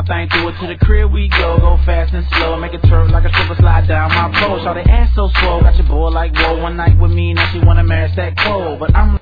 thing, through it to the crib we go fast and slow, make it twerk like a stripper, slide down my pole. Shout the ass so swole, got your boy like whoa. One night with me, now she wanna marry that cold, but I'm